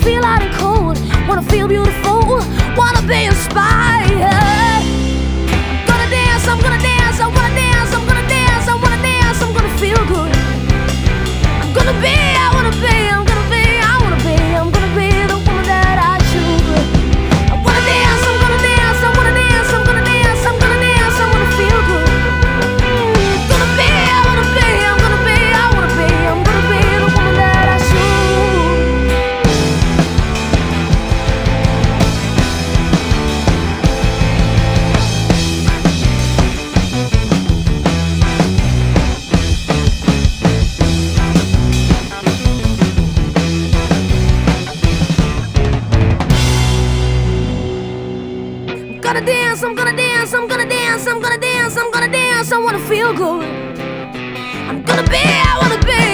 feel hot and cold, wanna feel beautiful, wanna be inspired. Gonna dance, I'm gonna dance, I'm gonna dance, I'm gonna dance, I'm gonna dance, I'm gonna feel good. I'm gonna be, I wanna be, I'm gonna be, I wanna be, I'm gonna be the woman that I choose. I wanna dance, I'm gonna dance, I wanna dance, I'm gonna dance, I'm gonna dance, I wanna feel good. Gonna be, I wanna be, I'm gonna be, I wanna be, I'm gonna be the woman that I choose. I'm gonna dance, I'm gonna dance, I'm gonna dance, I'm gonna dance, I'm gonna dance, I wanna feel good. I'm gonna be, I wanna be,